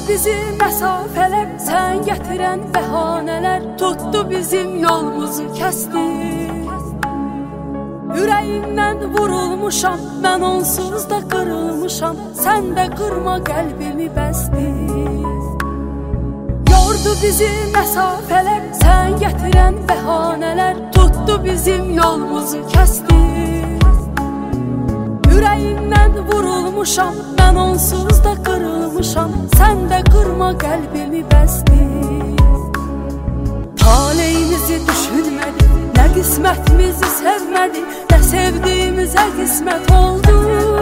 bizi məsafələr, sən gətirən bəhanələr, tutdu bizim yolumuzu kəsdi. Ürəyimdən vurulmuşam, mən onsuz da qırılmışam, sən də qırma qəlbimi bəsdi. Yordu bizi məsafələr, sən gətirən bəhanələr, tutdu bizim yolumuzu kəsdi. Ürəyimdən vurulmuşam, mən onsuz da qırılmışam, sən də qırma qəlbimi bəsdi. Taleyimizi düşünmədi, nə qismətimizi sevmədi, nə sevdiyimizə qismət oldu.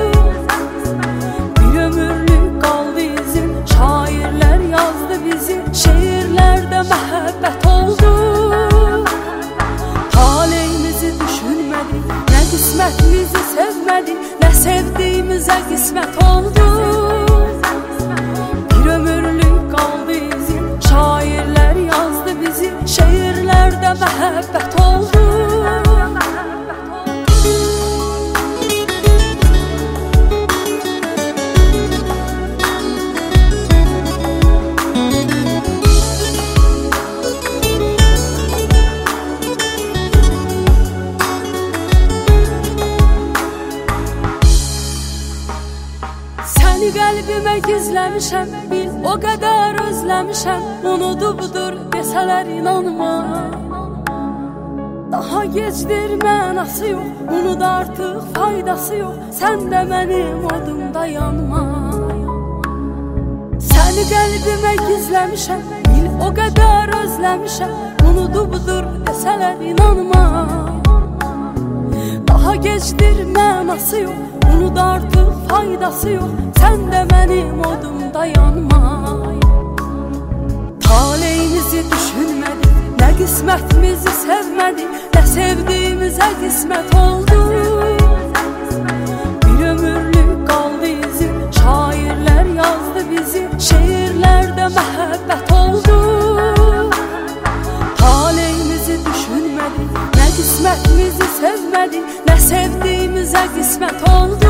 Bir ömürlük qaldı izin, şairlər yazdı bizi, şeirlərdə məhəbbət oldu. Taleyimizi düşünmədi, nə qismətimizi sevmədi, nə sevdiyimizə qismət oldu. Bir ömürlük qaldı izin, şairlər yazdı bizi, şeirlərdə məhəbbət oldu. Səni qəlbimə gizləmişəm, bil o qədər özləmişəm, unudubdur desələr inanma. Daha gecdir mənası yox, unud artıq faydası yox, sən də mənim odumda yanma. Səni qəlbimə gizləmişəm, bil o qədər özləmişəm, unudubdur desələr inanma. Daha gecdir mənası yox, unud artıq faydası yox, sən də mənim odumda yanma. Taleyimizi düşünmədi, nə qismətimizi sevmədi, nə sevdiyimizə qismət oldu. Bir ömürlük qaldı izin, şairlər yazdı bizi, şeirlərdə məhəbbət oldu. Taleyimizi düşünmədi, nə qismətimizi sevmədi, nə sevdiyimizə qismət oldu.